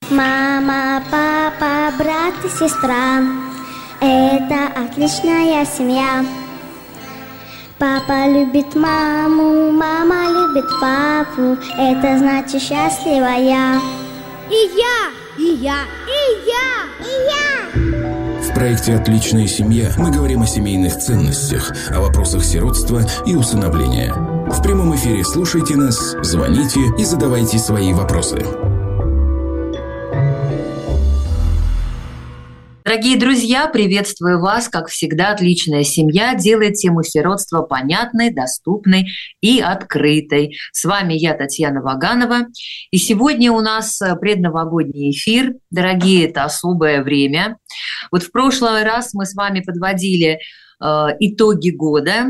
Мама, папа, брат и сестра – это отличная семья. Папа любит маму, мама любит папу, это значит счастливая. И я, и я, и я, и я. В проекте «Отличная семья» мы говорим о семейных ценностях, о вопросах сиротства и усыновления. В прямом эфире слушайте нас, звоните и задавайте свои вопросы. Дорогие друзья, приветствую вас. Как всегда, «Отличная семья» делает тему сиротства понятной, доступной и открытой. С вами я, Татьяна Ваганова. И сегодня у нас предновогодний эфир. Дорогие, это особое время. Вот в прошлый раз мы с вами подводили итоги года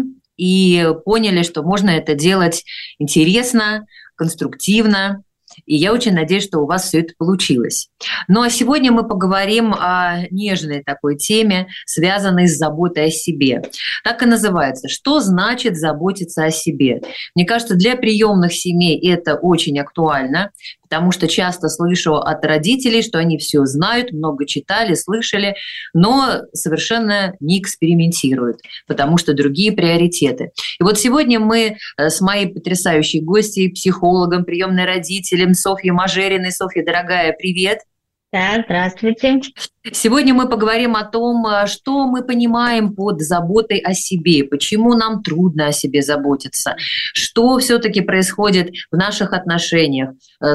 и поняли, что можно это делать интересно, конструктивно. И я очень надеюсь, что у вас все это получилось. Ну а сегодня мы поговорим о нежной такой теме, связанной с заботой о себе. Так и называется «Что значит заботиться о себе?». Мне кажется, для приемных семей это очень актуально, потому что часто слышу от родителей, что они все знают, много читали, слышали, но совершенно не экспериментируют, потому что другие приоритеты. И вот сегодня мы с моей потрясающей гостьей, психологом, приемной родителем Софьей Мажериной. Софья, дорогая, привет! Да, здравствуйте. Сегодня мы поговорим о том, что мы понимаем под заботой о себе, почему нам трудно о себе заботиться, что все-таки происходит в наших отношениях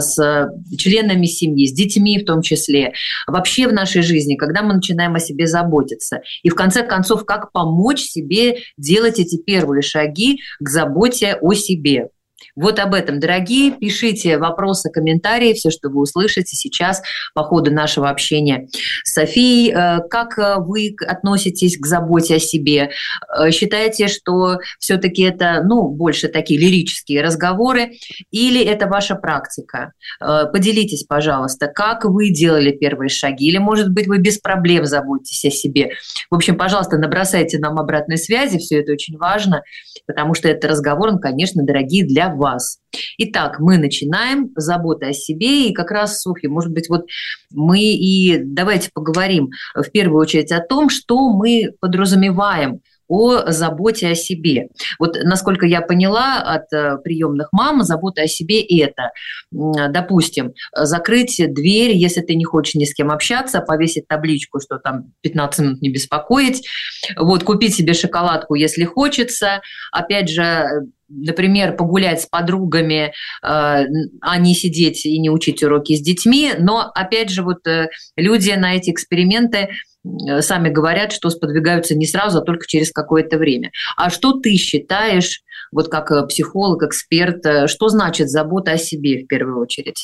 с членами семьи, с детьми в том числе, вообще в нашей жизни, когда мы начинаем о себе заботиться. И в конце концов, как помочь себе делать эти первые шаги к заботе о себе. Вот об этом, дорогие. Пишите вопросы, комментарии, все, что вы услышите сейчас по ходу нашего общения с Софией. Как вы относитесь к заботе о себе? Считаете, что все-таки это, больше такие лирические разговоры, или это ваша практика? Поделитесь, пожалуйста, как вы делали первые шаги, или, может быть, вы без проблем заботитесь о себе? В общем, пожалуйста, набросайте нам обратной связи, все это очень важно, потому что этот разговор, он, конечно, дорогие, для вас. Итак, мы начинаем забота о себе, и как раз, Софья, может быть, вот мы и давайте поговорим в первую очередь о том, что мы подразумеваем о заботе о себе. Вот, насколько я поняла от приемных мам, забота о себе – это, допустим, закрыть дверь, если ты не хочешь ни с кем общаться, повесить табличку, что там 15 минут не беспокоить, вот, купить себе шоколадку, если хочется, опять же, например, погулять с подругами, а не сидеть и не учить уроки с детьми. Но, опять же, вот люди на эти эксперименты сами говорят, что сподвигаются не сразу, а только через какое-то время. А что ты считаешь, вот как психолог, эксперт, что значит забота о себе в первую очередь?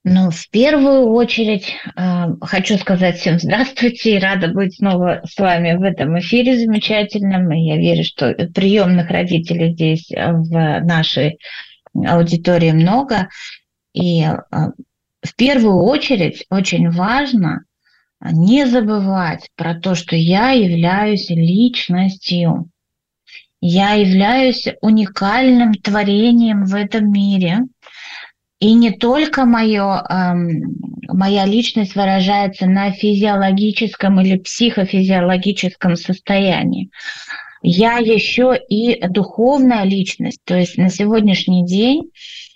В первую очередь хочу сказать всем здравствуйте и рада быть снова с вами в этом эфире замечательном. И я верю, что приемных родителей здесь в нашей аудитории много. И в первую очередь очень важно не забывать про то, что я являюсь личностью. Я являюсь уникальным творением в этом мире. И не только моя личность выражается на физиологическом или психофизиологическом состоянии. Я еще и духовная личность. То есть на сегодняшний день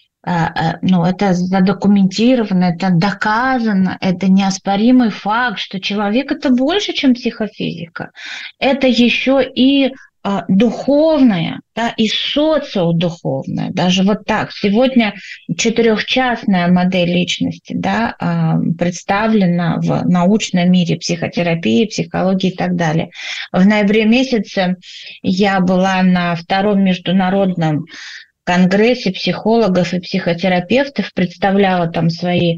это задокументировано, это доказано, это неоспоримый факт, что человек – это больше, чем психофизика. Это еще и духовное, да, и социодуховное, даже вот так. Сегодня 4-частная модель личности, да, представлена в научном мире психотерапии, психологии и так далее. В ноябре месяце я была на 2-м международном конгрессе психологов и психотерапевтов, представляла там свои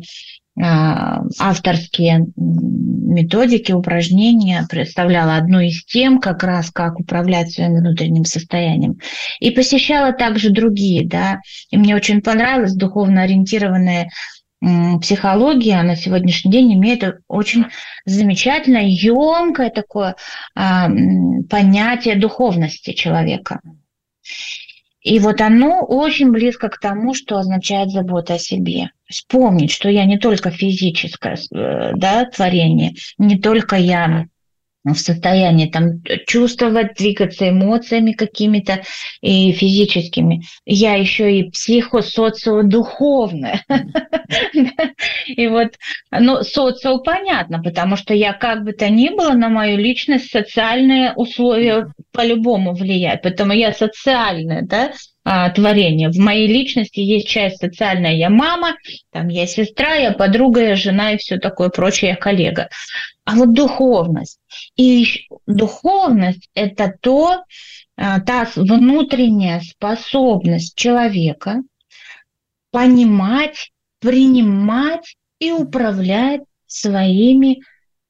авторские методики, упражнения, представляла одну из тем, как раз как управлять своим внутренним состоянием. И посещала также другие, да. И мне очень понравилась духовно ориентированная психология. На сегодняшний день имеет очень замечательное, ёмкое такое понятие духовности человека. И вот оно очень близко к тому, что означает забота о себе. Вспомнить, что я не только физическое, да, творение, не только я в состоянии там чувствовать, двигаться эмоциями какими-то и физическими. Я еще и психо-социо-духовная. И вот, ну, социо понятно, потому что я как бы то ни было на мою личность социальные условия по-любому влияют. Поэтому я социальная, да, творение. В моей личности есть часть социальная. Я мама, там я сестра, я подруга, я жена и все такое прочее, я коллега. А вот духовность. И духовность – это та внутренняя способность человека понимать, принимать и управлять своими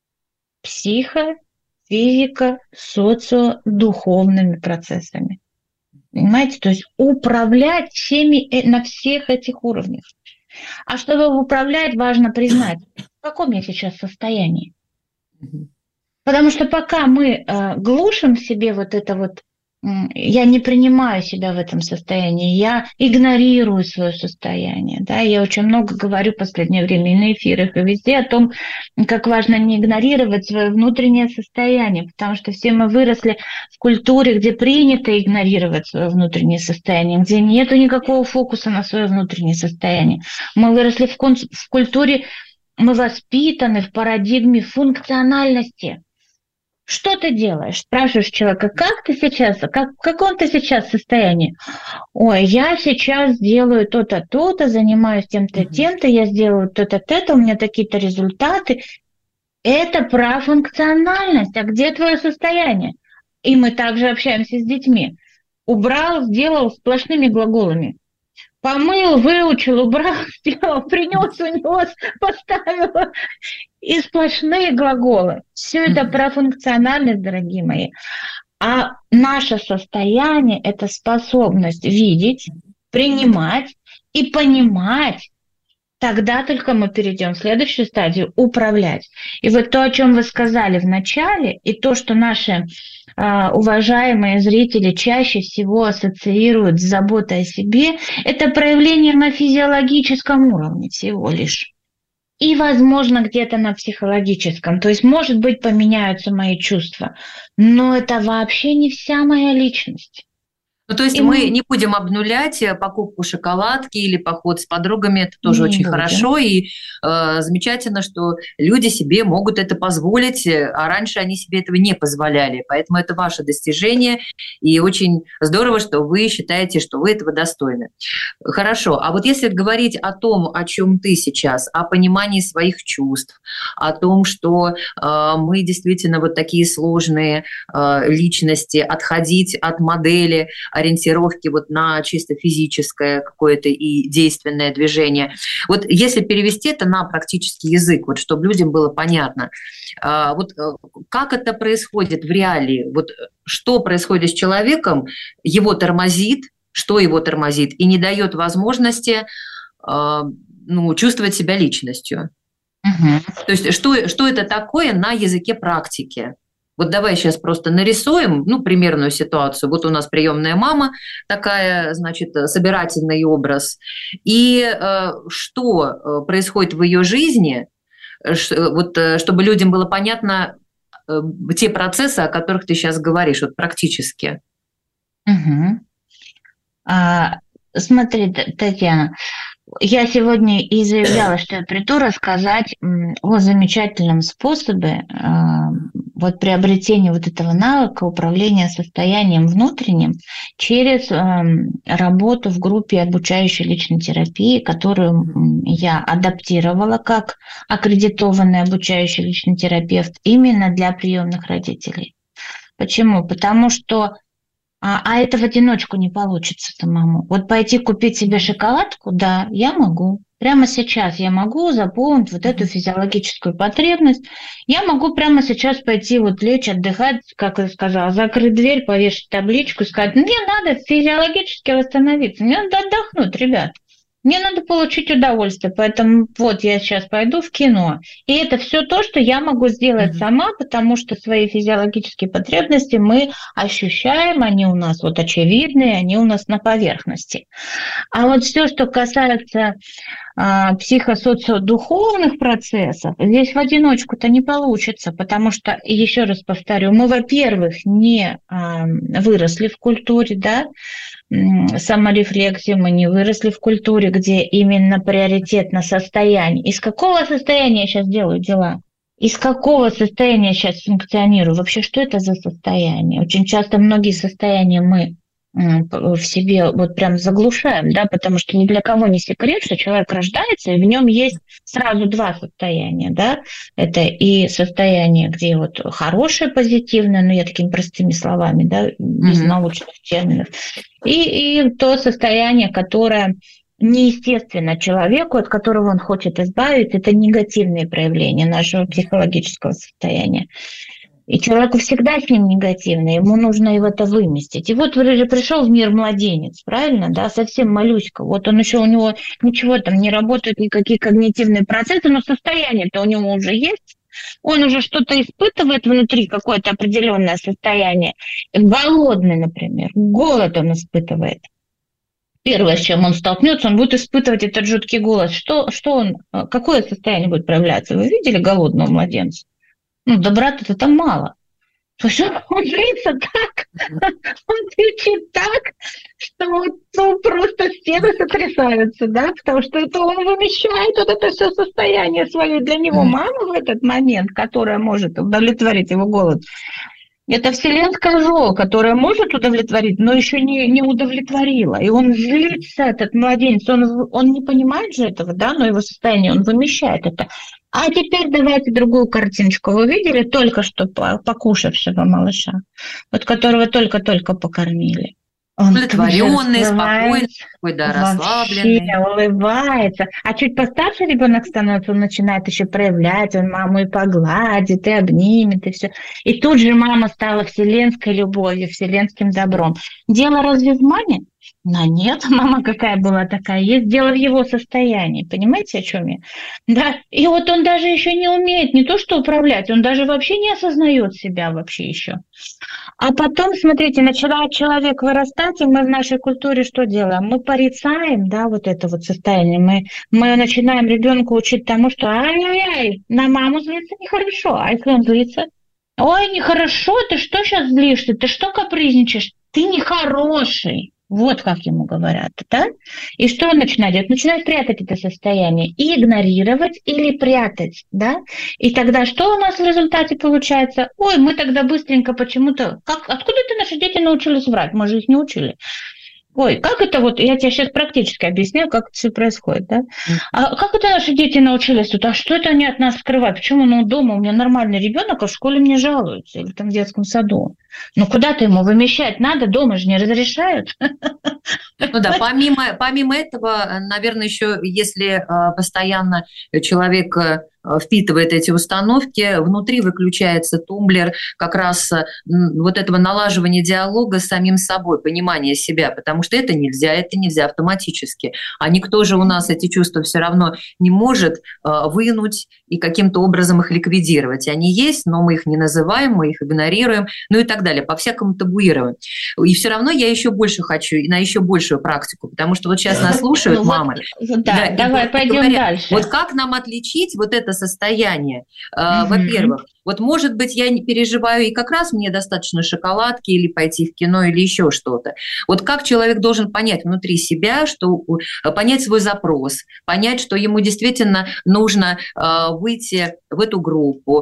социо-духовными процессами. Понимаете? То есть управлять всеми на всех этих уровнях. А чтобы управлять, важно признать, в каком я сейчас состоянии. Потому что пока мы глушим в себе вот это вот, я не принимаю себя в этом состоянии, я игнорирую свое состояние. Да? Я очень много говорю в последнее время и на эфирах, и везде о том, как важно не игнорировать свое внутреннее состояние, потому что все мы выросли в культуре, где принято игнорировать свое внутреннее состояние, где нету никакого фокуса на свое внутреннее состояние. Мы выросли в культуре, мы воспитаны в парадигме функциональности. Что ты делаешь? Спрашиваешь человека, как ты сейчас, в каком ты сейчас состоянии? Ой, я сейчас делаю то-то, то-то, занимаюсь тем-то, тем-то, я сделаю то-то, то-то, у меня такие-то результаты. Это про функциональность. А где твое состояние? И мы также общаемся с детьми. Убрал, сделал сплошными глаголами. Помыл, выучил, убрал, сделал, принес, унес, поставил. И сплошные глаголы. Все это про функциональность, дорогие мои. А наше состояние – это способность видеть, принимать и понимать. Тогда только мы перейдем в следующую стадию – управлять. И вот то, о чем вы сказали в начале, и то, что наши уважаемые зрители чаще всего ассоциируют с заботой о себе, это проявление на физиологическом уровне всего лишь. И, возможно, где-то на психологическом. То есть, может быть, поменяются мои чувства. Но это вообще не вся моя личность. Ну, то есть мы не будем обнулять покупку шоколадки или поход с подругами, это тоже очень хорошо, и замечательно, что люди себе могут это позволить, а раньше они себе этого не позволяли, поэтому это ваше достижение, и очень здорово, что вы считаете, что вы этого достойны. Хорошо, а вот если говорить о том, о чем ты сейчас, о понимании своих чувств, о том, что мы действительно вот такие сложные личности, отходить от модели, ориентировки вот на чисто физическое какое-то и действенное движение. Вот если перевести это на практический язык, вот чтобы людям было понятно, вот как это происходит в реалии, вот что происходит с человеком, его тормозит, что его тормозит и не дает возможности чувствовать себя личностью. То есть что это такое на языке практики? Вот давай сейчас просто нарисуем, примерную ситуацию. Вот у нас приемная мама такая, значит, собирательный образ. И что происходит в ее жизни, вот, чтобы людям было понятно те процессы, о которых ты сейчас говоришь, вот практически. Смотри, Татьяна, я сегодня и заявляла, что я приду рассказать о замечательном способе вот приобретения вот этого навыка управления состоянием внутренним через работу в группе обучающей личной терапии, которую я адаптировала как аккредитованный обучающий личный терапевт именно для приемных родителей. Почему? Потому что это в одиночку не получится самому. Вот пойти купить себе шоколадку, да, я могу. Прямо сейчас я могу заполнить вот эту физиологическую потребность. Я могу прямо сейчас пойти вот лечь, отдыхать, как я сказала, закрыть дверь, повешать табличку, сказать, мне надо физиологически восстановиться, мне надо отдохнуть, ребят. Мне надо получить удовольствие, поэтому вот я сейчас пойду в кино. И это все то, что я могу сделать сама, потому что свои физиологические потребности мы ощущаем, они у нас вот очевидные, они у нас на поверхности. А вот все, что касается психосоциодуховных процессов, здесь в одиночку-то не получится, потому что, еще раз повторю, мы, во-первых, не выросли в культуре, да, саморефлексии, мы не выросли в культуре, где именно приоритет на состояние. Из какого состояния я сейчас делаю дела? Из какого состояния я сейчас функционирую? Вообще, что это за состояние? Очень часто многие состояния мы в себе вот прям заглушаем, да, потому что ни для кого не секрет, что человек рождается, и в нем есть сразу два состояния, да, это и состояние, где вот хорошее, позитивное, ну, я такими простыми словами, да, без научных терминов, и то состояние, которое неестественно человеку, от которого он хочет избавиться, это негативные проявления нашего психологического состояния. И человеку всегда с ним негативно, ему нужно его это выместить. И вот пришел в мир младенец, правильно, да, совсем малюська. Вот он еще, у него ничего там не работает, никакие когнитивные процессы, но состояние-то у него уже есть. Он уже что-то испытывает внутри, какое-то определенное состояние. Голодный, например, голод он испытывает. Первое, с чем он столкнется, он будет испытывать этот жуткий голод. Какое состояние будет проявляться? Вы видели голодного младенца? Ну, доброты-то там мало. То есть он злится так, он кричит так, что просто стены сотрясаются, да, потому что это он вымещает вот это все состояние свое. Для него мама в этот момент, которая может удовлетворить его голод, это вселенское зло, которое может удовлетворить, но еще не удовлетворило. И он злится, этот младенец, он не понимает же этого, да, но его состояние, он вымещает это. А теперь давайте другую картиночку. Вы видели только что покушавшего малыша, вот которого только-только покормили? Он удовлетворенный, спокойный, такой, да, расслабленный. Улыбается. А чуть постарше ребенок становится, он начинает еще проявлять, он маму и погладит, и обнимет, и все. И тут же мама стала вселенской любовью, вселенским добром. Дело разве в маме? Но нет, мама какая была такая есть, дело в его состоянии, понимаете, о чем я? Да, и вот он даже еще не умеет не то что управлять, он даже вообще не осознает себя вообще еще. А потом, смотрите, начинает человек вырастать, и мы в нашей культуре что делаем? Мы порицаем, да, вот это вот состояние, мы начинаем ребенку учить тому, что ай-яй-яй, на маму злиться нехорошо, а если он злится? Ой, нехорошо, ты что сейчас злишься, ты что капризничаешь, ты нехороший. Вот как ему говорят, да? И что он начинает делать? Начинает прятать это состояние, и игнорировать или прятать, да? И тогда что у нас в результате получается? Ой, мы тогда быстренько почему-то... Откуда это наши дети научились врать? Мы же их не учили. Ой, как это вот, я тебе сейчас практически объясняю, как это все происходит, да? А как это наши дети научились тут? А что это они от нас скрывают? Почему дома у меня нормальный ребенок, а в школе мне жалуются, или там в детском саду? Ну куда-то ему вымещать надо, дома же не разрешают. Ну да, помимо этого, наверное, еще если постоянно человек впитывает эти установки, внутри выключается тумблер как раз вот этого налаживания диалога с самим собой, понимания себя, потому что это нельзя автоматически. А никто же у нас эти чувства все равно не может вынуть и каким-то образом их ликвидировать. Они есть, но мы их не называем, мы их игнорируем, ну и так далее, по-всякому табуируем. И все равно я еще больше хочу, на еще большую практику, потому что вот сейчас нас слушают мамы. Да, давай пойдем дальше. Вот как нам отличить вот это состояние? Во-первых, вот может быть я не переживаю, и как раз мне достаточно шоколадки или пойти в кино или еще что-то. Вот как человек должен понять внутри себя, понять свой запрос, понять, что ему действительно нужно выйти в эту группу,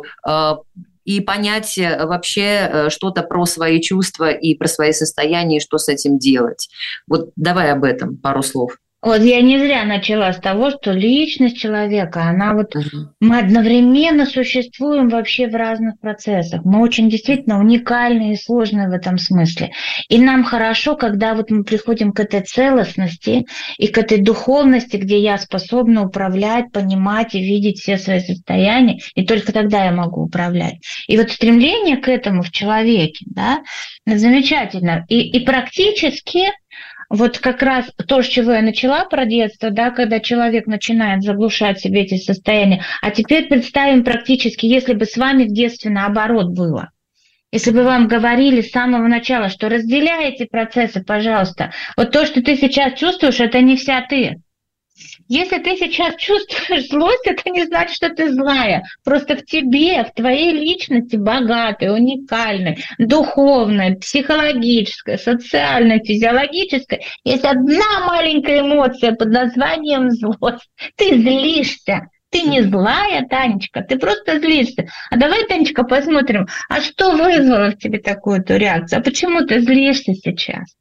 и понять вообще что-то про свои чувства и про свои состояния, и что с этим делать. Вот давай об этом пару слов. Вот я не зря начала с того, что личность человека, она вот... Мы одновременно существуем вообще в разных процессах. Мы очень действительно уникальны и сложны в этом смысле. И нам хорошо, когда вот мы приходим к этой целостности и к этой духовности, где я способна управлять, понимать и видеть все свои состояния, и только тогда я могу управлять. И вот стремление к этому в человеке, да, замечательно. И практически... вот как раз то, с чего я начала про детство, да, когда человек начинает заглушать себе эти состояния. А теперь представим практически, если бы с вами в детстве наоборот было. Если бы вам говорили с самого начала, что разделяй эти процессы, пожалуйста. Вот то, что ты сейчас чувствуешь, это не вся ты. Если ты сейчас чувствуешь злость, это не значит, что ты злая. Просто в тебе, в твоей личности богатой, уникальной, духовной, психологической, социальной, физиологической есть одна маленькая эмоция под названием злость. Ты злишься. Ты не злая, Танечка, ты просто злишься. А давай, Танечка, посмотрим, а что вызвало в тебе такую-то реакцию? А почему ты злишься сейчас?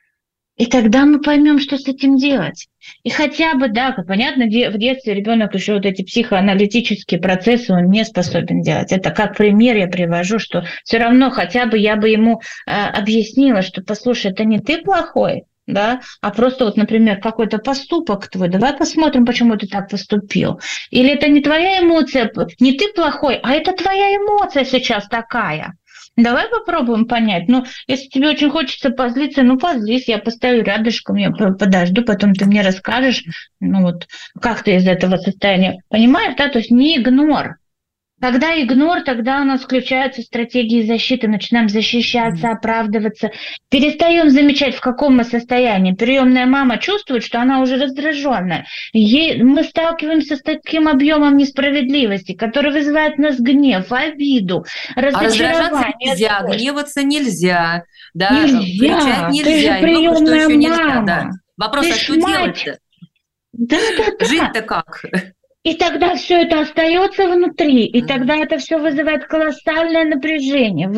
И тогда мы поймем, что с этим делать. И хотя бы, да, как понятно, в детстве ребенок еще вот эти психоаналитические процессы он не способен делать. Это как пример я привожу, что все равно хотя бы я бы ему объяснила, что, послушай, это не ты плохой, да, а просто вот, например, какой-то поступок твой, давай посмотрим, почему ты так поступил. Или это не твоя эмоция, не ты плохой, а это твоя эмоция сейчас такая. Давай попробуем понять. Ну, если тебе очень хочется позлиться, ну, позлись, я постою рядышком, я подожду, потом ты мне расскажешь, ну, вот, как ты из этого состояния. Понимаешь, да? То есть не игнор. Когда игнор, тогда у нас включаются стратегии защиты, начинаем защищаться, оправдываться, перестаем замечать, в каком мы состоянии. Приемная мама чувствует, что она уже раздраженная. Мы сталкиваемся с таким объемом несправедливости, который вызывает в нас гнев, обиду, разочарование. Нельзя, гневаться нельзя, да, нельзя. кричать нельзя, Ты же приемная мама. Нельзя, да. Вопрос, ты а что делать-то? Да. Жить-то как? И тогда все это остается внутри, и тогда это все вызывает колоссальное напряжение.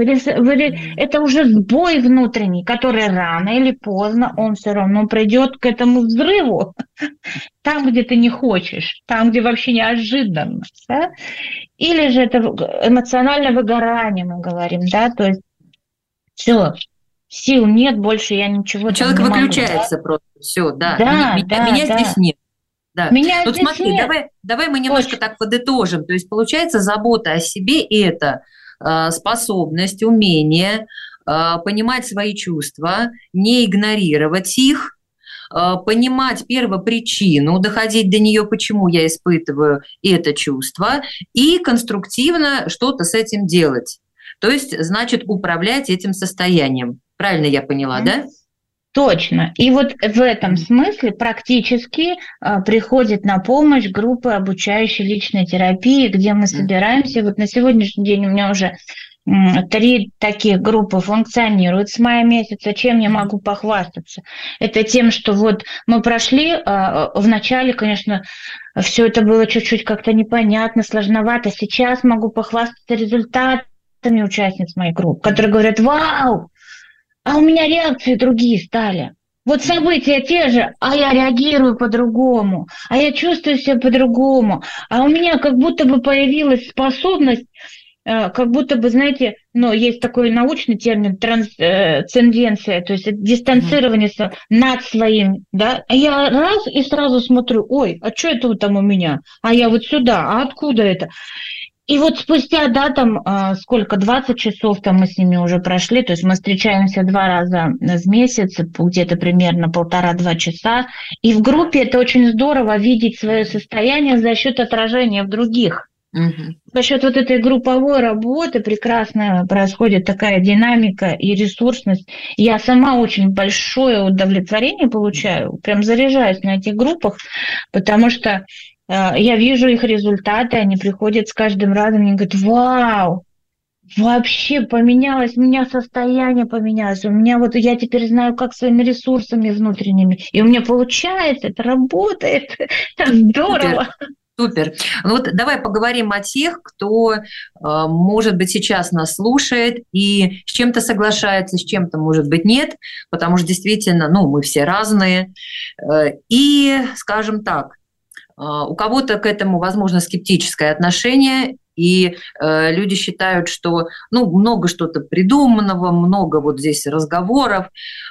Это уже сбой внутренний, который рано или поздно он все равно придет к этому взрыву. Там, где ты не хочешь, там, где вообще неожиданно. Да? Или же это эмоциональное выгорание, мы говорим, да, то есть все. Сил нет, больше я ничего человек не могу. выключается просто, все, да. Да, меня здесь нет. Да. Меня вот здесь смотри, нет. давай мы немножко так подытожим. То есть получается, забота о себе – это способность, умение понимать свои чувства, не игнорировать их, понимать первопричину, доходить до нее, почему я испытываю это чувство, и конструктивно что-то с этим делать. То есть, значит, управлять этим состоянием. Правильно я поняла, да? Точно. И вот в этом смысле практически приходит на помощь группа обучающей личной терапии, где мы собираемся. Вот на сегодняшний день у меня уже 3 таких группы функционируют с мая месяца. Чем я могу похвастаться? Это тем, что вот мы прошли, вначале, конечно, все это было чуть-чуть как-то непонятно, сложновато. Сейчас могу похвастаться результатами участниц моей группы, которые говорят: «Вау! А у меня реакции другие стали. Вот события те же, а я реагирую по-другому, а я чувствую себя по-другому, а у меня как будто бы появилась способность, как будто бы, знаете, ну, есть такой научный термин трансценденция, то есть дистанцирование над своим, да, а я раз и сразу смотрю: ой, а что это вот там у меня, а я вот сюда, а откуда это?» И вот спустя, да, там, 20 часов там мы с ними уже прошли, то есть мы встречаемся 2 раза в месяц, где-то примерно 1,5-2 часа, и в группе это очень здорово видеть свое состояние за счет отражения в других. За счет вот этой групповой работы прекрасно происходит такая динамика и ресурсность. Я сама очень большое удовлетворение получаю, прям заряжаюсь на этих группах, потому что я вижу их результаты, они приходят с каждым разом, и говорят: «Вау, вообще поменялось, у меня состояние поменялось, у меня вот я теперь знаю, как своими ресурсами внутренними, и у меня получается, это работает, это здорово». Супер. Ну вот давай поговорим о тех, кто, может быть, сейчас нас слушает и с чем-то соглашается, с чем-то, может быть, нет, потому что действительно, ну, мы все разные. И, скажем так, у кого-то к этому, возможно, скептическое отношение, и люди считают, что, ну, много что-то придуманного, много вот здесь разговоров,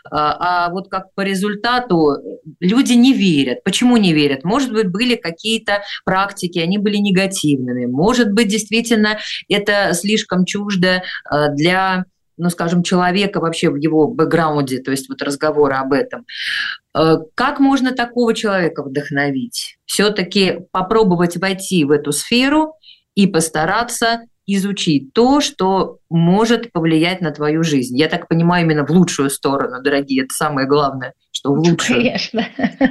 а вот как по результату люди не верят. Почему не верят? Может быть, были какие-то практики, они были негативными, может быть, действительно, это слишком чуждо для ну, скажем, человека вообще в его бэкграунде, то есть вот разговоры об этом. Как можно такого человека вдохновить? Все-таки попробовать войти в эту сферу и постараться изучить то, что может повлиять на твою жизнь. Я так понимаю, именно в лучшую сторону, дорогие, это самое главное, что в лучшую. Конечно.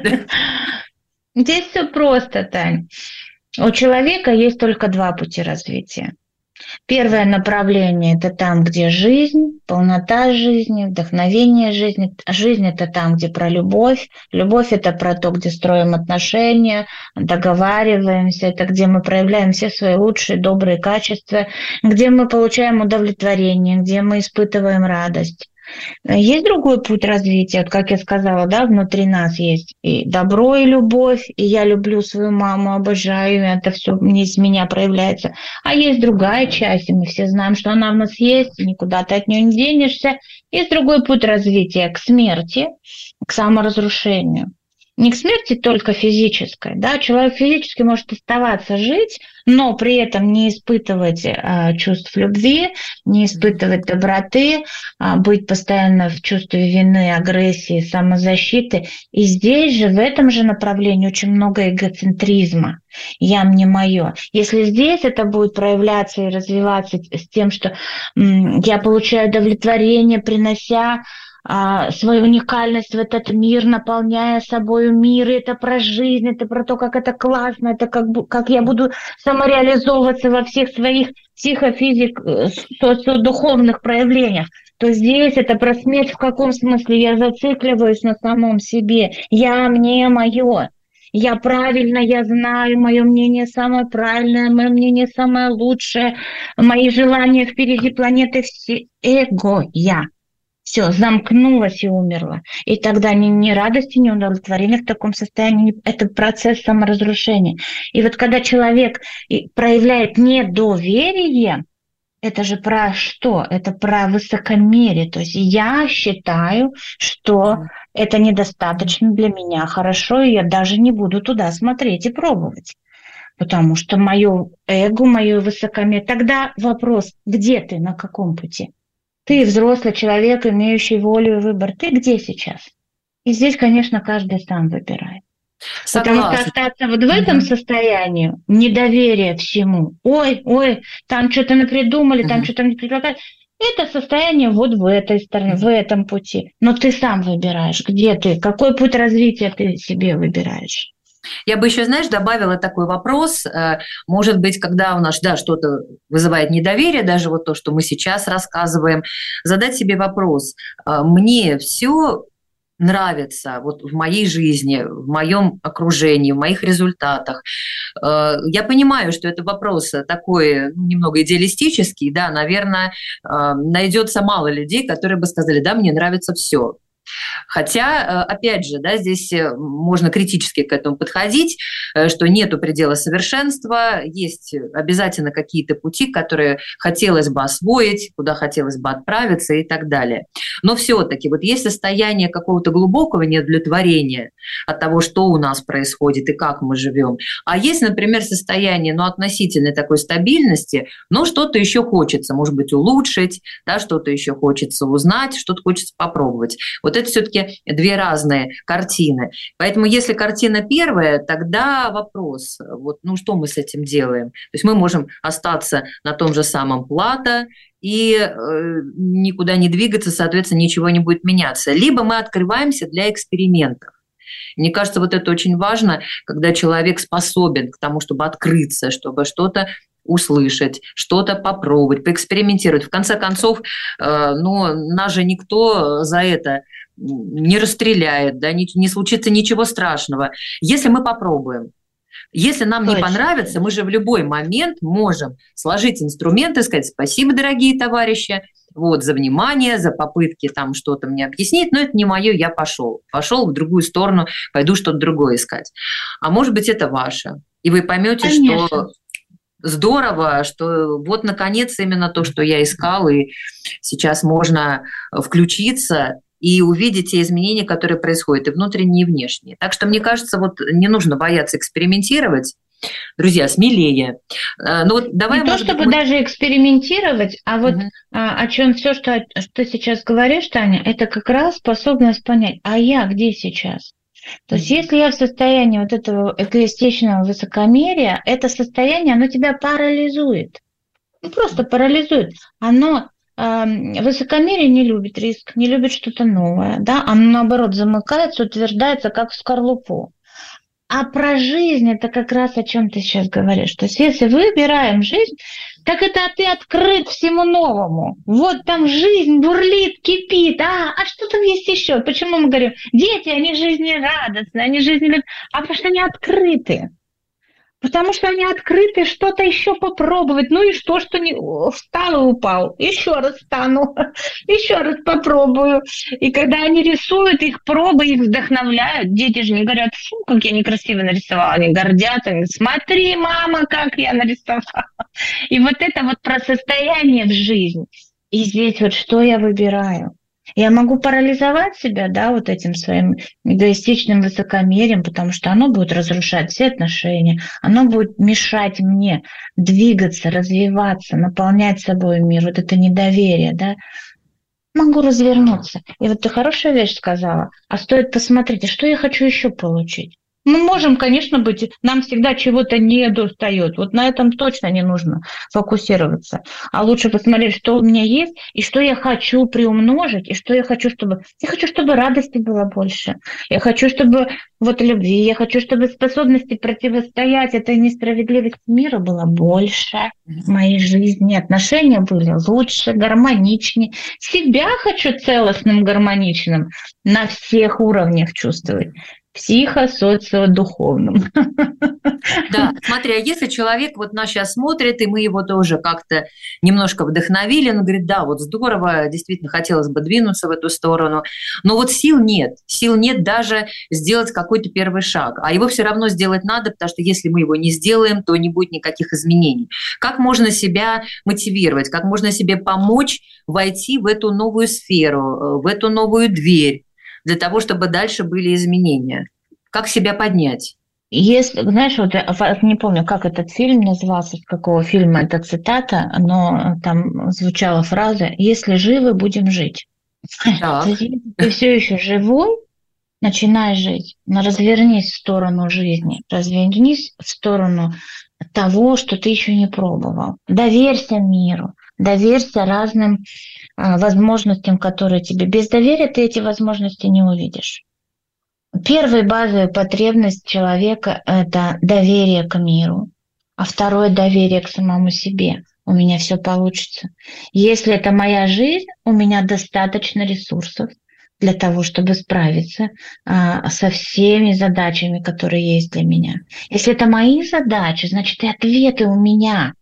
Здесь все просто, Тань. У человека есть только два пути развития. Первое направление – это там, где жизнь, полнота жизни, вдохновение жизни. Жизнь – это там, где про любовь. Любовь – это про то, где строим отношения, договариваемся. Это где мы проявляем все свои лучшие, добрые качества, где мы получаем удовлетворение, где мы испытываем радость. Есть другой путь развития, вот как я сказала, да, внутри нас есть и добро, и любовь, и я люблю свою маму, обожаю, и это все из меня проявляется. А есть другая часть, и мы все знаем, что она в нас есть, и никуда ты от нее не денешься. Есть другой путь развития к смерти, к саморазрушению. Не к смерти только физической, да, человек физически может оставаться жить, но при этом не испытывать чувств любви, не испытывать доброты, быть постоянно в чувстве вины, агрессии, самозащиты. И здесь же, в этом же направлении очень много эгоцентризма. Я, мне, мое. Если здесь это будет проявляться и развиваться с тем, что я получаю удовлетворение, принося свою уникальность в этот мир, наполняя собой мир, и это про жизнь, это про то, как это классно, это как я буду самореализовываться во всех своих психофизик-социодуховных проявлениях, то здесь это про смерть в каком смысле? Я зацикливаюсь на самом себе. Я, мне, мое. Я правильно, я знаю, мое мнение самое правильное, мое мнение самое лучшее, мои желания впереди планеты, все эго, я. Все, замкнулась и умерла. И тогда ни радости, ни удовлетворения в таком состоянии. Это процесс саморазрушения. И вот когда человек проявляет недоверие, это же про что? Это про высокомерие. То есть я считаю, что это недостаточно для меня хорошо, и я даже не буду туда смотреть и пробовать. Потому что мое эго, мое высокомерие. Тогда вопрос, где ты, на каком пути? Ты взрослый человек, имеющий волю и выбор. Ты где сейчас? И здесь, конечно, каждый сам выбирает. Согласна. Потому что остаться вот в этом состоянии, недоверия всему, ой, там что-то напридумали, там что-то не предлагают, это состояние вот в этой стороне, в этом пути. Но ты сам выбираешь, где ты, какой путь развития ты себе выбираешь. Я бы еще, знаешь, добавила такой вопрос. Может быть, когда у нас что-то вызывает недоверие, даже вот то, что мы сейчас рассказываем, задать себе вопрос. Мне все нравится вот в моей жизни, в моем окружении, в моих результатах. Я понимаю, что это вопрос такой немного идеалистический, да, наверное, найдется мало людей, которые бы сказали, да, мне нравится все. Хотя, опять же, да, здесь можно критически к этому подходить, что нету предела совершенства, есть обязательно какие-то пути, которые хотелось бы освоить, куда хотелось бы отправиться и так далее. Но все-таки вот есть состояние какого-то глубокого неудовлетворения от того, что у нас происходит и как мы живем. А есть, например, состояние относительной такой стабильности, но что-то еще хочется, может быть, улучшить, да, что-то еще хочется узнать, что-то хочется попробовать. Вот это все-таки две разные картины. Поэтому если картина первая, тогда вопрос, вот, что мы с этим делаем? То есть мы можем остаться на том же самом плато и никуда не двигаться, соответственно, ничего не будет меняться. Либо мы открываемся для экспериментов. Мне кажется, вот это очень важно, когда человек способен к тому, чтобы открыться, чтобы что-то услышать, что-то попробовать, поэкспериментировать. В конце концов, нас же никто за это не расстреляет, да, не случится ничего страшного, если мы попробуем. Если нам не понравится, мы же в любой момент можем сложить инструменты, сказать спасибо, дорогие товарищи, вот, за внимание, за попытки там что-то мне объяснить, но это не мое, я пошел в другую сторону, пойду что-то другое искать. А может быть, это ваше. И вы поймете, что здорово, что вот, наконец, именно то, что я искал, и сейчас можно включиться и увидеть те изменения, которые происходят, и внутренние, и внешние. Так что, мне кажется, вот не нужно бояться экспериментировать, Друзья, смелее. Ну вот давай, не то, чтобы даже экспериментировать, а вот о чем все, что ты сейчас говоришь, Таня, это как раз способность понять, а я где сейчас? То есть если я в состоянии вот этого эгоистичного высокомерия, это состояние, оно тебя парализует. Просто парализует. Оно высокомерие не любит риск, не любит что-то новое, да? Оно, наоборот, замыкается, утверждается, как в скорлупу. А про жизнь это как раз о чем ты сейчас говоришь. То есть если выбираем жизнь, так это ты открыт всему новому. Вот там жизнь бурлит, кипит. А что там есть еще? Почему мы говорим, дети, они жизнерадостные, они жизнелюбивые, а потому что они открыты. Потому что они открыты что-то еще попробовать. Ну и что не встал и упал. Еще раз встану, еще раз попробую. И когда они рисуют, их пробы их вдохновляют. Дети же не говорят, фу, как я некрасиво нарисовала. Они гордятся, говорят, смотри, мама, как я нарисовала. И вот это вот про состояние в жизни. И здесь вот что я выбираю. Я могу парализовать себя, да, вот этим своим эгоистичным высокомерием, потому что оно будет разрушать все отношения, оно будет мешать мне двигаться, развиваться, наполнять собой мир, вот это недоверие, да. Могу развернуться. И вот ты хорошую вещь сказала, а стоит посмотреть, а что я хочу еще получить? Мы можем, конечно, быть, нам всегда чего-то не достает. Вот на этом точно не нужно фокусироваться. А лучше посмотреть, что у меня есть, и что я хочу приумножить, и что я хочу, чтобы... Я хочу, чтобы радости было больше. Я хочу, чтобы вот любви, я хочу, чтобы способности противостоять этой несправедливости мира было больше. В моей жизни отношения были лучше, гармоничнее. Себя хочу целостным, гармоничным на всех уровнях чувствовать. Психо-социо-духовным. Да, смотри, а если человек вот нас сейчас смотрит, и мы его тоже как-то немножко вдохновили, он говорит, да, вот здорово, действительно хотелось бы двинуться в эту сторону, но вот сил нет даже сделать какой-то первый шаг, а его все равно сделать надо, потому что если мы его не сделаем, то не будет никаких изменений. Как можно себя мотивировать, как можно себе помочь войти в эту новую сферу, в эту новую дверь, для того, чтобы дальше были изменения? Как себя поднять? Если, знаешь, вот я не помню, как этот фильм назывался, с какого фильма эта цитата, но там звучала фраза «Если живы, будем жить». Если ты все еще живой, начинай жить, но развернись в сторону жизни, развернись в сторону того, что ты еще не пробовал. Доверься миру, доверься разным возможностям, которые тебе... Без доверия ты эти возможности не увидишь. Первая базовая потребность человека – это доверие к миру, а второе – доверие к самому себе. У меня все получится. Если это моя жизнь, у меня достаточно ресурсов для того, чтобы справиться со всеми задачами, которые есть для меня. Если это мои задачи, значит, и ответы у меня.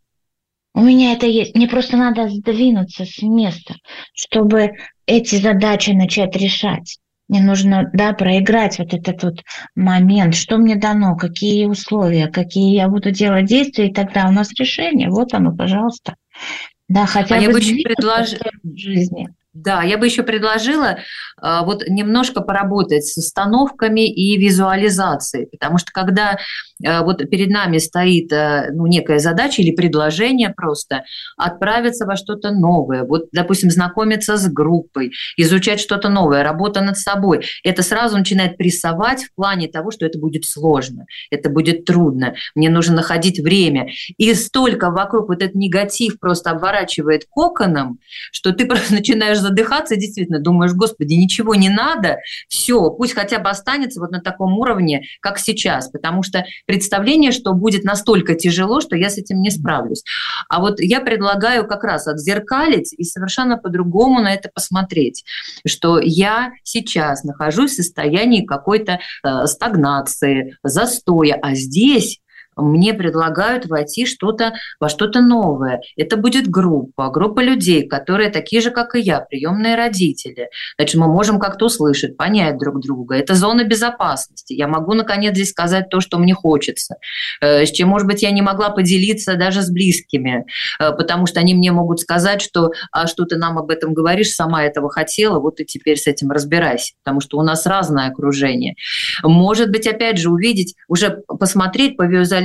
У меня это есть. Мне просто надо сдвинуться с места, чтобы эти задачи начать решать. Мне нужно, да, проиграть вот этот вот момент, что мне дано, какие условия, какие я буду делать действия, и тогда у нас решение. Вот оно, пожалуйста. Да, хотя бы сдвинуться в жизни. Да, я бы еще предложила вот немножко поработать с установками и визуализацией, потому что когда вот перед нами стоит некая задача или предложение просто отправиться во что-то новое, вот, допустим, знакомиться с группой, изучать что-то новое, работа над собой, это сразу начинает прессовать в плане того, что это будет сложно, это будет трудно, мне нужно находить время. И столько вокруг вот этот негатив просто обворачивает коконом, что ты просто начинаешь задыхаться и действительно думаешь, господи, ничего не надо, все, пусть хотя бы останется вот на таком уровне, как сейчас, потому что представление, что будет настолько тяжело, что я с этим не справлюсь. А вот я предлагаю как раз отзеркалить и совершенно по-другому на это посмотреть, что я сейчас нахожусь в состоянии какой-то стагнации, застоя, а здесь мне предлагают войти во что-то новое. Это будет группа людей, которые такие же, как и я, приемные родители. Значит, мы можем как-то услышать, понять друг друга. Это зона безопасности. Я могу, наконец, здесь сказать то, что мне хочется, с чем, может быть, я не могла поделиться даже с близкими, потому что они мне могут сказать, что что ты нам об этом говоришь, сама этого хотела, вот и теперь с этим разбирайся, потому что у нас разное окружение. Может быть, опять же, увидеть, уже посмотреть, повизуализировать,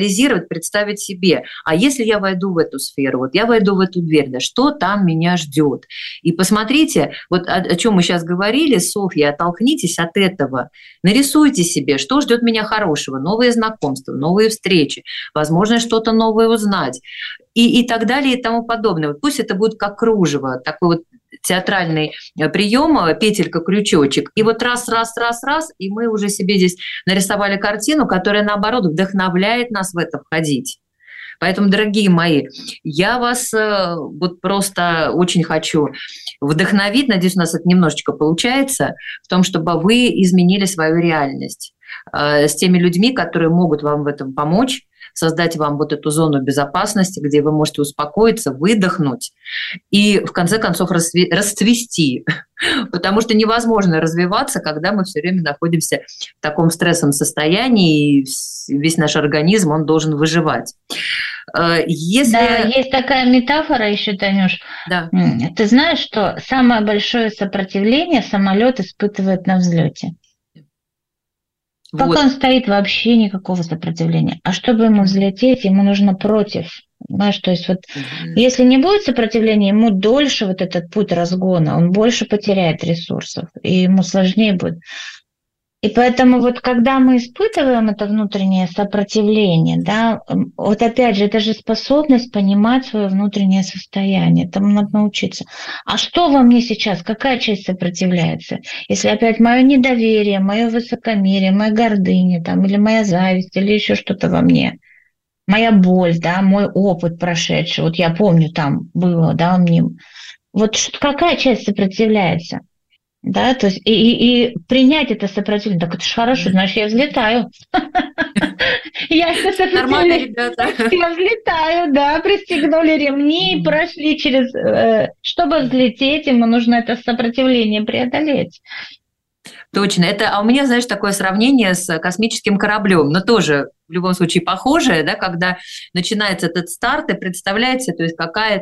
визуализировать, представить себе, а если я войду в эту сферу, вот я войду в эту дверь, да что там меня ждет? И посмотрите, вот о чем мы сейчас говорили, Софья, оттолкнитесь от этого, нарисуйте себе, что ждет меня хорошего, новые знакомства, новые встречи, возможно, что-то новое узнать и так далее и тому подобное. Вот пусть это будет как кружево, такой вот театральный прием, петелька-крючочек, и вот раз, и мы уже себе здесь нарисовали картину, которая, наоборот, вдохновляет нас в это входить. Поэтому, дорогие мои, я вас вот просто очень хочу вдохновить, надеюсь, у нас это немножечко получается, в том, чтобы вы изменили свою реальность с теми людьми, которые могут вам в этом помочь, создать вам вот эту зону безопасности, где вы можете успокоиться, выдохнуть и, в конце концов, расцвести. Потому что невозможно развиваться, когда мы все время находимся в таком стрессовом состоянии, и весь наш организм, он должен выживать. Если... Да, есть такая метафора еще, Танюш. Да. Ты знаешь, что самое большое сопротивление самолет испытывает на взлете? Пока Вот. он стоит, вообще никакого сопротивления. А чтобы ему взлететь, ему нужно против. Понимаешь, то есть вот если не будет сопротивления, ему дольше вот этот путь разгона, он больше потеряет ресурсов, и ему сложнее будет. И поэтому вот когда мы испытываем это внутреннее сопротивление, да, вот опять же, это же способность понимать свое внутреннее состояние, этому надо научиться. А что во мне сейчас, какая часть сопротивляется? Если опять мое недоверие, мое высокомерие, моя гордыня там, или моя зависть, или еще что-то во мне, моя боль, да, мой опыт прошедший, вот я помню, там было, да, мне, вот какая часть сопротивляется? Да, то есть и принять это сопротивление, так это же хорошо, значит, я взлетаю. Я это сопротивление. Я взлетаю, да, пристегнули ремни и прошли через... Чтобы взлететь, ему нужно это сопротивление преодолеть. Точно. А у меня, знаешь, такое сравнение с космическим кораблем, но тоже в любом случае похожее, да, когда начинается этот старт, и представляете, то есть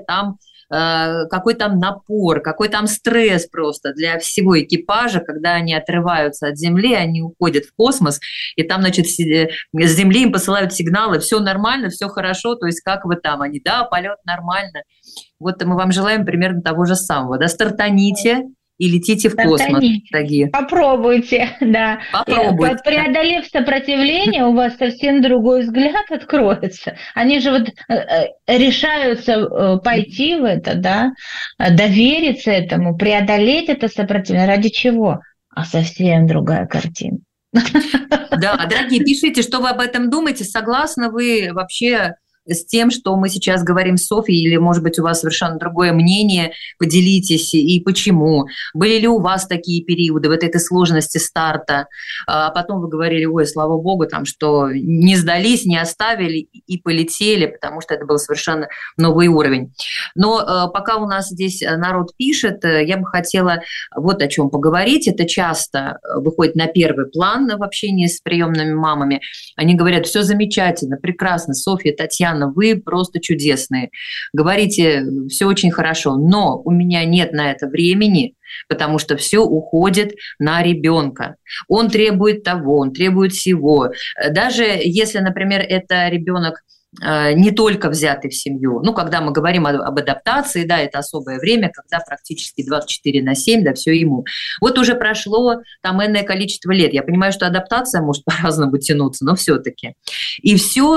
какой там напор, какой там стресс просто для всего экипажа, когда они отрываются от Земли, они уходят в космос, и там, значит, с Земли им посылают сигналы, все нормально, все хорошо, то есть как вы там? Они, да, полет нормально. Вот мы вам желаем примерно того же самого, да, стартаните и летите в космос, дорогие. Попробуйте, да. Попробуйте. Преодолев сопротивление, у вас совсем другой взгляд откроется. Они же вот решаются пойти в это, да, довериться этому, преодолеть это сопротивление. Ради чего? А совсем другая картина. Да, дорогие, пишите, что вы об этом думаете. Согласны вы вообще с тем, что мы сейчас говорим с Софьей, или, может быть, у вас совершенно другое мнение, поделитесь, и почему. Были ли у вас такие периоды вот этой сложности старта, а потом вы говорили, ой, слава богу, там, что не сдались, не оставили и полетели, потому что это был совершенно новый уровень. Но пока у нас здесь народ пишет, я бы хотела вот о чем поговорить. Это часто выходит на первый план в общении с приемными мамами. Они говорят, все замечательно, прекрасно, Софья, Татьяна, вы просто чудесные. Говорите, все очень хорошо, но у меня нет на это времени, потому что все уходит на ребенка. Он требует того, он требует всего. Даже если, например, это ребенок не только взятый в семью. Ну, когда мы говорим об адаптации, да, это особое время, когда практически 24/7, да, все ему. Вот уже прошло там энное количество лет. Я понимаю, что адаптация может по-разному тянуться, но все-таки. И все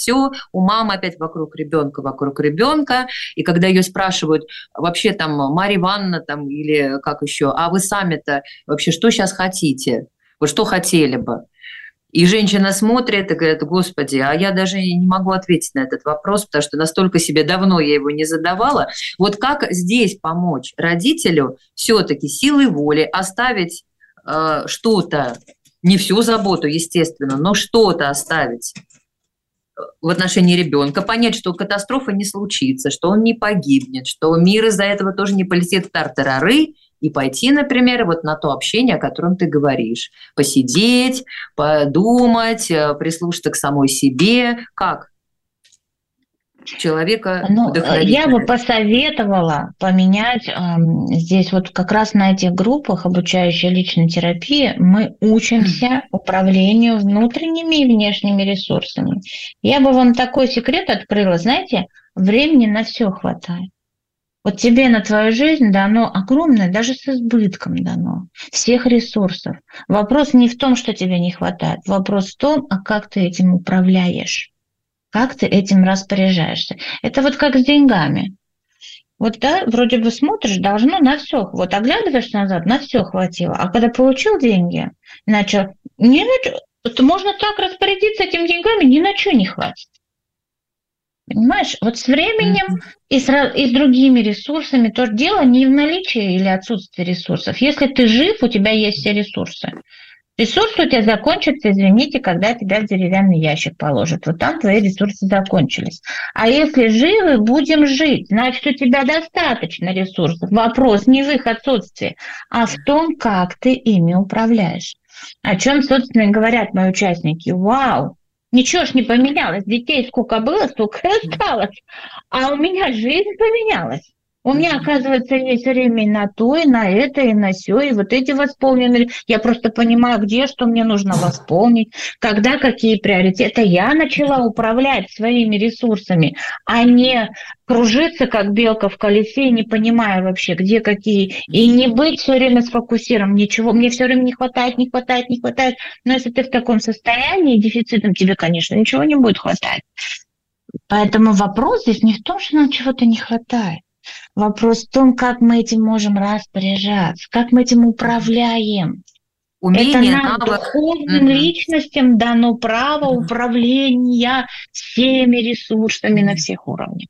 у мамы опять вокруг ребенка. И когда ее спрашивают, вообще там, Марья Ивановна там, или как еще, а вы сами-то вообще что сейчас хотите? Вот что хотели бы? И женщина смотрит и говорит, господи, а я даже не могу ответить на этот вопрос, потому что настолько себе давно я его не задавала. Вот как здесь помочь родителю все-таки силой воли оставить что-то, не всю заботу, естественно, но что-то оставить в отношении ребенка, понять, что катастрофа не случится, что он не погибнет, что мир из-за этого тоже не полетит в тартарары, и пойти, например, вот на то общение, о котором ты говоришь. Посидеть, подумать, прислушаться к самой себе. Как? человека Ну, вдохновить. я бы посоветовала поменять здесь вот как раз на этих группах, обучающей личной терапии, мы учимся управлению внутренними и внешними ресурсами. Я бы вам такой секрет открыла, знаете, времени на все хватает. Вот тебе на твою жизнь дано огромное, даже с избытком дано, всех ресурсов. Вопрос не в том, что тебе не хватает, вопрос в том, а как ты этим управляешь, как ты этим распоряжаешься. Это вот как с деньгами. Вот да, вроде бы смотришь, должно на все, вот оглядываешься назад, на все хватило, а когда получил деньги, начал, можно так распорядиться этими деньгами, ни на что не хватит. Понимаешь, вот с временем и с другими ресурсами тоже дело не в наличии или отсутствии ресурсов. Если ты жив, у тебя есть все ресурсы. Ресурсы у тебя закончатся, извините, когда тебя в деревянный ящик положат. Вот там твои ресурсы закончились. А если живы, будем жить. Значит, у тебя достаточно ресурсов. Вопрос не в их отсутствии, а в том, как ты ими управляешь. О чем, собственно, и говорят мои участники. Вау! Ничего ж не поменялось. Детей сколько было, столько и осталось. А у меня жизнь поменялась. У меня, оказывается, есть время и на то, и на это, и на сё, и вот эти восполненные. Я просто понимаю, где, что мне нужно восполнить, когда, какие приоритеты. Я начала управлять своими ресурсами, а не кружиться, как белка в колесе, не понимая вообще, где какие. И не быть все время сфокусированным. Ничего, мне все время не хватает. Но если ты в таком состоянии, дефицитом, тебе, конечно, ничего не будет хватать. Поэтому вопрос здесь не в том, что нам чего-то не хватает. Вопрос в том, как мы этим можем распоряжаться, как мы этим управляем. Умение, это нам, духовным личностям, дано право управления всеми ресурсами на всех уровнях.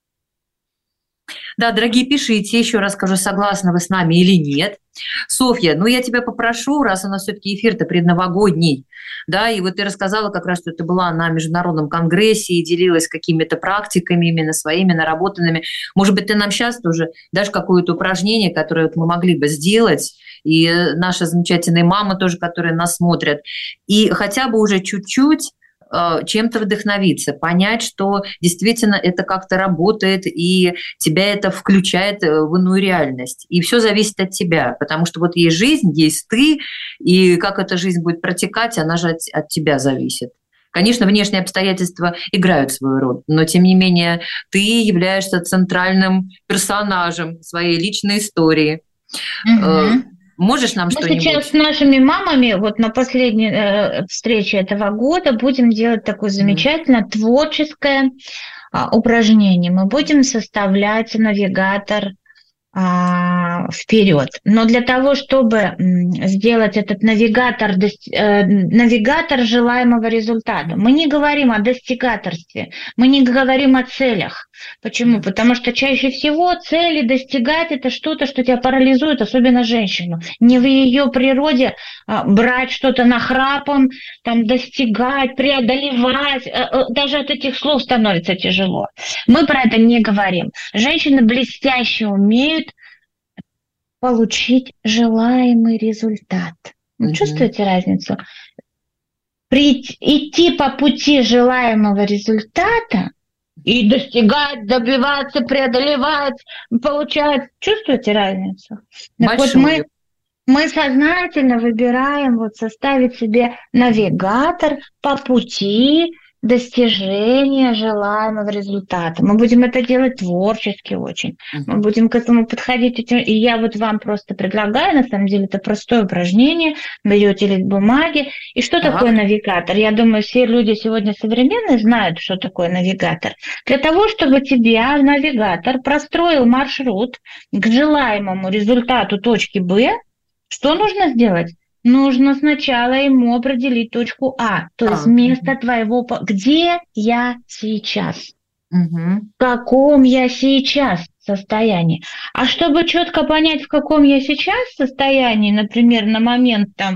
Да, дорогие, пишите, еще раз скажу, согласны вы с нами или нет. Софья, ну я тебя попрошу, раз у нас все-таки эфир-то предновогодний, да, и вот ты рассказала как раз, что ты была на международном конгрессе и делилась какими-то практиками именно своими наработанными. Может быть, ты нам сейчас тоже дашь какое-то упражнение, которое вот мы могли бы сделать, и наши замечательные мамы тоже, которые нас смотрят, и хотя бы уже чуть-чуть чем-то вдохновиться, понять, что действительно это как-то работает, и тебя это включает в иную реальность. И все зависит от тебя, потому что вот есть жизнь, есть ты, и как эта жизнь будет протекать, она же от тебя зависит. Конечно, внешние обстоятельства играют свою роль, но тем не менее ты являешься центральным персонажем своей личной истории. Можешь нам что-нибудь? Сейчас с нашими мамами, вот на последней встрече этого года, будем делать такое замечательное творческое упражнение. Мы будем составлять навигатор вперед. Но для того, чтобы сделать этот навигатор желаемого результата, мы не говорим о достигаторстве, мы не говорим о целях. Почему? Потому что чаще всего цели достигать – это что-то, что тебя парализует, особенно женщину. Не в ее природе брать что-то нахрапом, там, достигать, преодолевать. Даже от этих слов становится тяжело. Мы про это не говорим. Женщины блестяще умеют получить желаемый результат. Вы чувствуете разницу? Идти по пути желаемого результата и достигать, добиваться, преодолевать, получать. Чувствуете разницу? Так вот мы сознательно выбираем вот составить себе навигатор по пути достижения желаемого результата. Мы будем это делать творчески очень. Мы будем к этому подходить. И я вот вам просто предлагаю, на самом деле, это простое упражнение. Берете лист бумаги. И что такое навигатор? Я думаю, все люди сегодня современные знают, что такое навигатор. Для того, чтобы тебе навигатор простроил маршрут к желаемому результату точки Б, что нужно сделать? Нужно сначала ему определить точку А, то есть место твоего... Где я сейчас? В каком я сейчас состоянии? А чтобы четко понять, в каком я сейчас состоянии, например, на момент там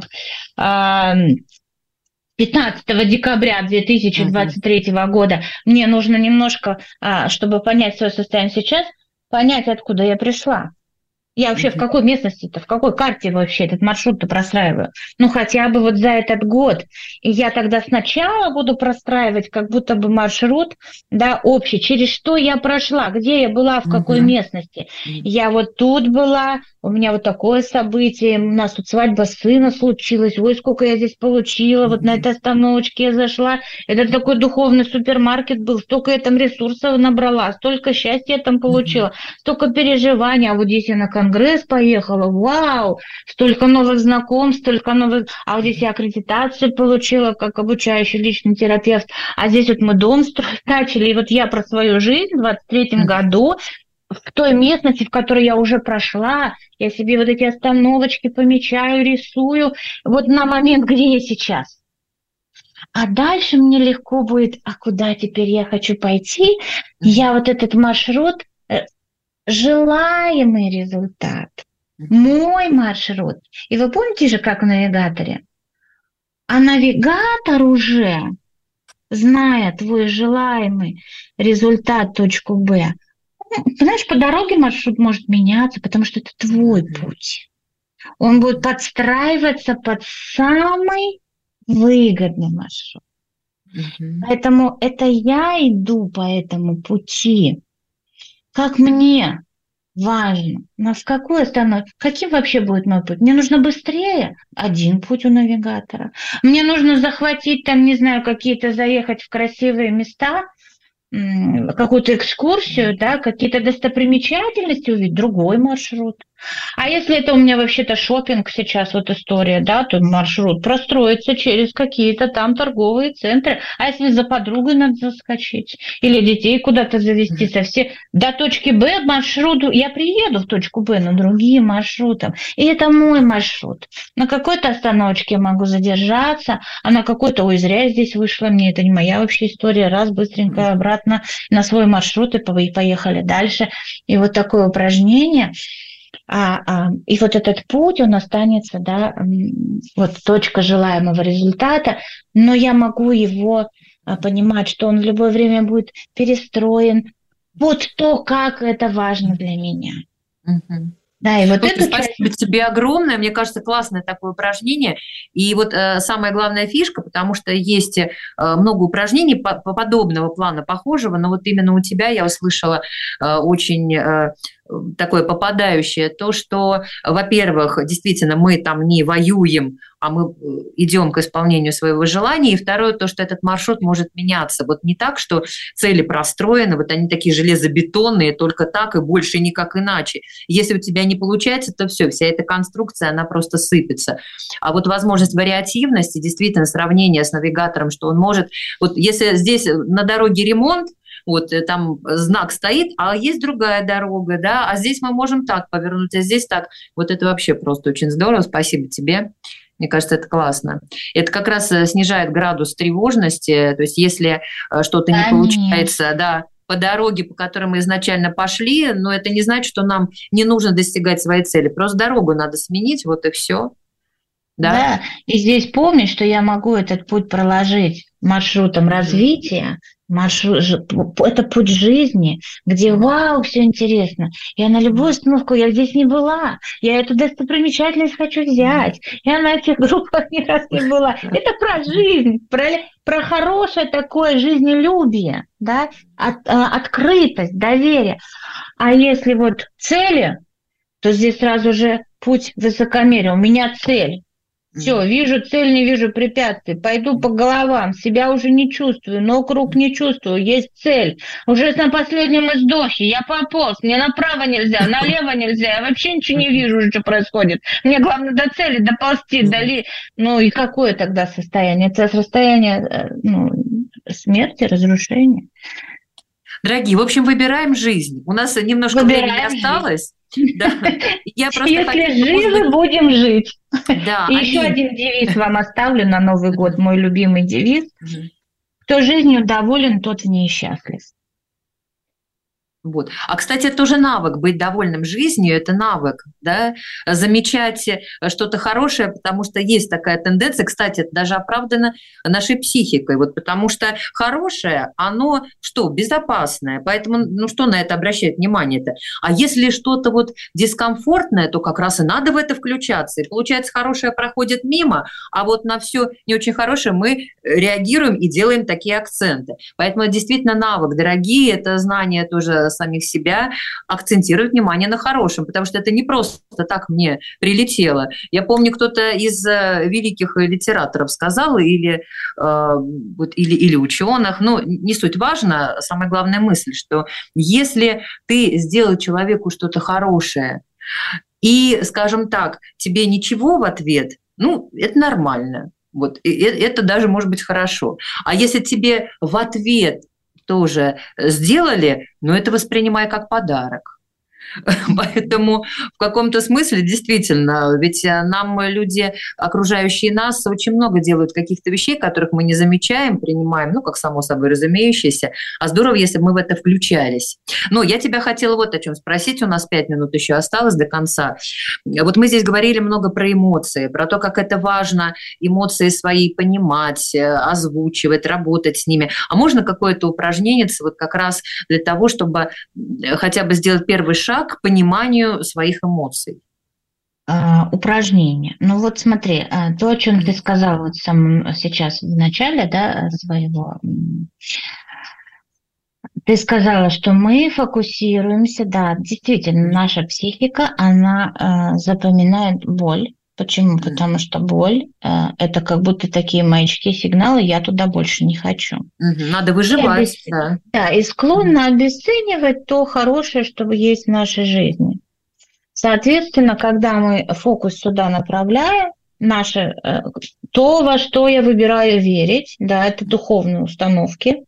15 декабря 2023 года, мне нужно немножко, чтобы понять свое состояние сейчас, понять, откуда я пришла. Я вообще в какой местности-то, в какой карте вообще этот маршрут-то простраиваю? Ну, хотя бы вот за этот год. И я тогда сначала буду простраивать как будто бы маршрут, да, общий, через что я прошла, где я была, в какой местности. Я вот тут была, у меня вот такое событие, у нас тут свадьба сына случилась, ой, сколько я здесь получила, вот на этой остановочке я зашла, это такой духовный супермаркет был, столько я там ресурсов набрала, столько счастья я там получила, столько переживаний, а вот здесь я на конгресс поехала, вау, столько новых знакомств, столько новых, а вот здесь я аккредитацию получила как обучающий личный терапевт, а здесь вот мы дом строить начали, и вот я про свою жизнь в 23-м году в той местности, в которой я уже прошла, я себе вот эти остановочки помечаю, рисую, вот на момент, где я сейчас. А дальше мне легко будет, а куда теперь я хочу пойти? Я вот этот маршрут, желаемый результат, мой маршрут. И вы помните же, как в навигаторе? А навигатор уже, зная твой желаемый результат, точку Б, знаешь, по дороге маршрут может меняться, потому что это твой путь. Он будет подстраиваться под самый выгодный маршрут. Поэтому это я иду по этому пути. Как мне важно, на в какую остановку, каким вообще будет мой путь? Мне нужно быстрее, один путь у навигатора. Мне нужно захватить там, не знаю, какие-то, заехать в красивые места, какую-то экскурсию, да, какие-то достопримечательности увидеть, другой маршрут. А если это у меня вообще-то шопинг сейчас, вот история, да, то маршрут простроится через какие-то там торговые центры. А если за подругой надо заскочить или детей куда-то завести совсем до точки Б маршруту, я приеду в точку Б, но другим маршрутом. И это мой маршрут. На какой-то остановочке я могу задержаться, а на какой-то, ой, зря я здесь вышла, мне это не моя вообще история, раз, быстренько обратно на свой маршрут и поехали дальше. И вот такое упражнение. И вот этот путь, он останется, да, вот точка желаемого результата, но я могу его понимать, что он в любое время будет перестроен под то, как это важно для меня. Да, и вот это спасибо тебе огромное. Мне кажется, классное такое упражнение. И вот самая главная фишка, потому что есть много упражнений подобного плана, похожего, но вот именно у тебя я услышала очень такое попадающее, то, что, во-первых, действительно, мы там не воюем, а мы идем к исполнению своего желания, и второе, то, что этот маршрут может меняться. Вот не так, что цели простроены, вот они такие железобетонные, только так и больше никак иначе. Если у тебя не получается, то все, вся эта конструкция, она просто сыпется. А вот возможность вариативности, действительно, сравнение с навигатором, что он может... Вот если здесь на дороге ремонт, вот там знак стоит, а есть другая дорога, да, а здесь мы можем так повернуть, а здесь так. Вот это вообще просто очень здорово, спасибо тебе. Мне кажется, это классно. Это как раз снижает градус тревожности, то есть если что-то не получается, да, по дороге, по которой мы изначально пошли, но это не значит, что нам не нужно достигать своей цели, просто дорогу надо сменить, вот и все. Да, и здесь помни, что я могу этот путь проложить маршрутом развития, это путь жизни, где вау, все интересно. Я на любую остановку, я здесь не была, я эту достопримечательность хочу взять, я на этих группах ни раз не была. Это про жизнь, про хорошее такое жизнелюбие, да, открытость, доверие. А если вот цели, то здесь сразу же путь высокомерия. У меня цель. Все, вижу цель, не вижу препятствий. Пойду по головам, себя уже не чувствую, ног, рук не чувствую, есть цель. Уже на последнем издохе, я пополз, мне направо нельзя, налево нельзя, я вообще ничего не вижу, что происходит. Мне главное до цели доползти, Ну и какое тогда состояние? Это состояние смерти, разрушения. Дорогие, в общем, выбираем жизнь. У нас немножко времени осталось. Да. Если живы, будем жить. Да, и еще один девиз вам оставлю на Новый год, мой любимый девиз. Кто жизнью доволен, тот в ней счастлив. Вот. А, кстати, это тоже навык. Быть довольным жизнью – это навык. Да? Замечать что-то хорошее, потому что есть такая тенденция. Кстати, это даже оправдано нашей психикой. Вот, потому что хорошее, оно что? Безопасное. Поэтому что на это обращать внимание-то? А если что-то вот дискомфортное, то как раз и надо в это включаться. И получается, хорошее проходит мимо, а вот на все не очень хорошее мы реагируем и делаем такие акценты. Поэтому действительно навык. Дорогие, это знание тоже самих себя, акцентировать внимание на хорошем, потому что это не просто так мне прилетело. Я помню, кто-то из великих литераторов сказал, или ученых, не суть важно, самая главная мысль, что если ты сделал человеку что-то хорошее, и, скажем так, тебе ничего в ответ, это нормально. Вот, это даже может быть хорошо. А если тебе в ответ тоже сделали, это воспринимай как подарок. Поэтому в каком-то смысле действительно, ведь нам люди, окружающие нас, очень много делают каких-то вещей, которых мы не замечаем, принимаем, как само собой разумеющееся. А здорово, если бы мы в это включались. Но я тебя хотела вот о чем спросить. У нас 5 минут еще осталось до конца. Вот мы здесь говорили много про эмоции, про то, как это важно эмоции свои понимать, озвучивать, работать с ними. А можно какое-то упражнение вот как раз для того, чтобы хотя бы сделать первый шаг к пониманию своих эмоций? Упражнение. Вот смотри, то, о чем ты сказала вот сейчас в начале, да, своего, ты сказала, что мы фокусируемся, да, действительно, наша психика, она запоминает боль. Почему? Потому что боль это как будто такие маячки, сигналы, я туда больше не хочу. Надо выживать. Да, и склонна обесценивать то хорошее, что есть в нашей жизни. Соответственно, когда мы фокус сюда направляем, то, во что я выбираю верить, да, это духовные установки,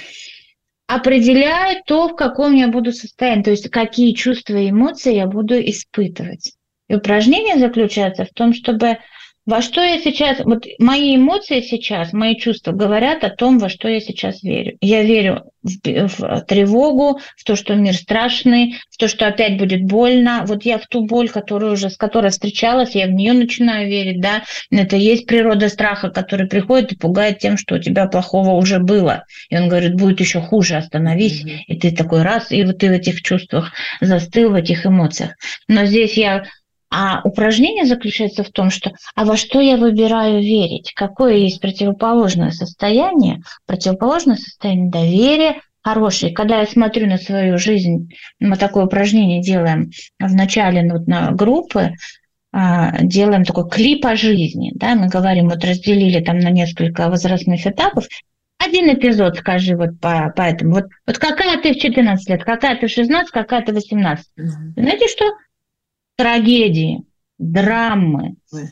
определяет то, в каком я буду состоянии, то есть какие чувства и эмоции я буду испытывать. И упражнение заключается в том, чтобы во что я сейчас, вот мои эмоции сейчас, мои чувства говорят о том, во что я сейчас верю. Я верю в тревогу, в то, что мир страшный, в то, что опять будет больно. Вот я в ту боль, с которой встречалась, я в нее начинаю верить, да. Это и есть природа страха, который приходит и пугает тем, что у тебя плохого уже было. И он говорит, будет еще хуже, остановись. И ты такой раз, и вот ты в этих чувствах застыл, в этих эмоциях. Но здесь А упражнение заключается в том, что во что я выбираю верить? Какое есть противоположное состояние? Противоположное состояние доверия, хорошее. Когда я смотрю на свою жизнь, мы такое упражнение делаем в начале на группы, делаем такой клип о жизни. Да? Мы говорим, разделили там на несколько возрастных этапов. Один эпизод скажи по этому. Вот какая ты в 14 лет, какая ты в 16, какая ты в 18. Знаете что? Трагедии, драмы,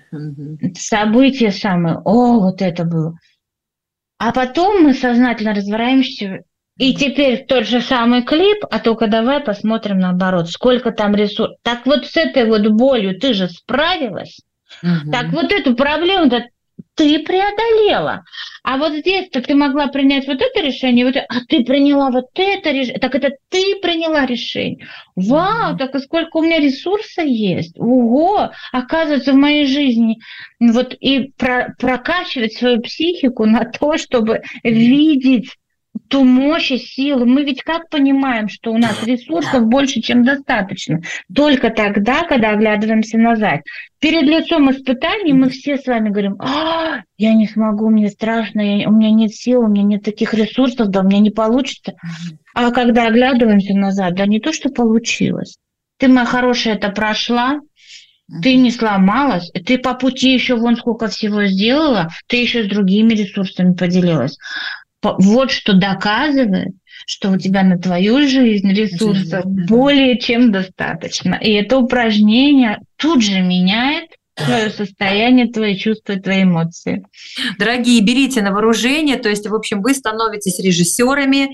события самые. Вот это было. А потом мы сознательно разворачиваемся, и теперь тот же самый клип, а только давай посмотрим наоборот, сколько там ресурсов. Так вот с этой вот болью ты же справилась. Так вот эту проблему ты преодолела. А вот здесь-то ты могла принять вот это решение, а ты приняла вот это решение. Так это ты приняла решение. Вау, так и сколько у меня ресурсов есть. Ого, оказывается, в моей жизни и прокачивать свою психику на то, чтобы видеть ту мощь и силу. Мы ведь как понимаем, что у нас ресурсов больше, чем достаточно? Только тогда, когда оглядываемся назад. Перед лицом испытаний мы все с вами говорим, я не смогу, мне страшно, у меня нет сил, у меня нет таких ресурсов, да у меня не получится. А когда оглядываемся назад, да не то, что получилось. Ты, моя хорошая, это прошла, ты не сломалась, ты по пути еще вон сколько всего сделала, ты еще с другими ресурсами поделилась. Вот что доказывает, что у тебя на твою жизнь ресурсов более чем достаточно. И это упражнение тут же меняет твое состояние, твои чувства, твои эмоции. Дорогие, берите на вооружение, то есть, в общем, вы становитесь режиссерами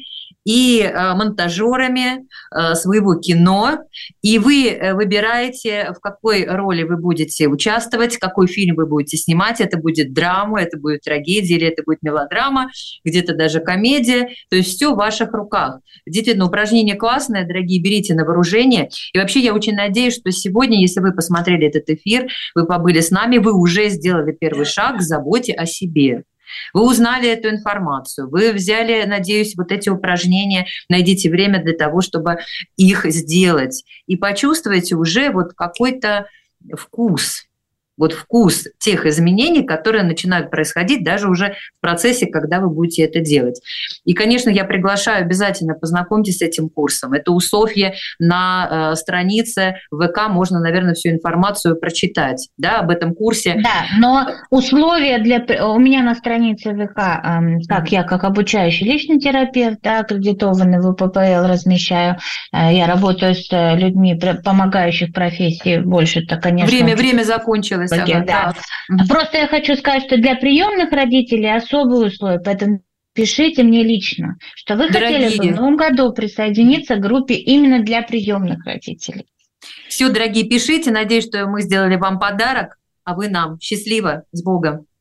и монтажерами своего кино, и вы выбираете, в какой роли вы будете участвовать, какой фильм вы будете снимать. Это будет драма, это будет трагедия или это будет мелодрама, где-то даже комедия. То есть все в ваших руках. Действительно, упражнение классное, дорогие, берите на вооружение. И вообще я очень надеюсь, что сегодня, если вы посмотрели этот эфир, вы побыли с нами, вы уже сделали первый шаг к заботе о себе. Вы узнали эту информацию, вы взяли, надеюсь, вот эти упражнения, найдите время для того, чтобы их сделать. И почувствуйте уже вот какой-то вкус тех изменений, которые начинают происходить даже уже в процессе, когда вы будете это делать. И, конечно, я приглашаю, обязательно познакомьтесь с этим курсом. Это у Софьи на странице ВК, можно, наверное, всю информацию прочитать, да, об этом курсе. Да, но условия у меня на странице ВК, я как обучающий личный терапевт, да, аккредитованный в УППЛ размещаю, я работаю с людьми, помогающих профессии, больше-то, конечно. Время закончилось. Да. Просто я хочу сказать, что для приемных родителей особые условия, поэтому пишите мне лично, что вы хотели бы в новом году присоединиться к группе именно для приемных родителей. Все, дорогие, пишите. Надеюсь, что мы сделали вам подарок, а вы нам. Счастливо, с Богом.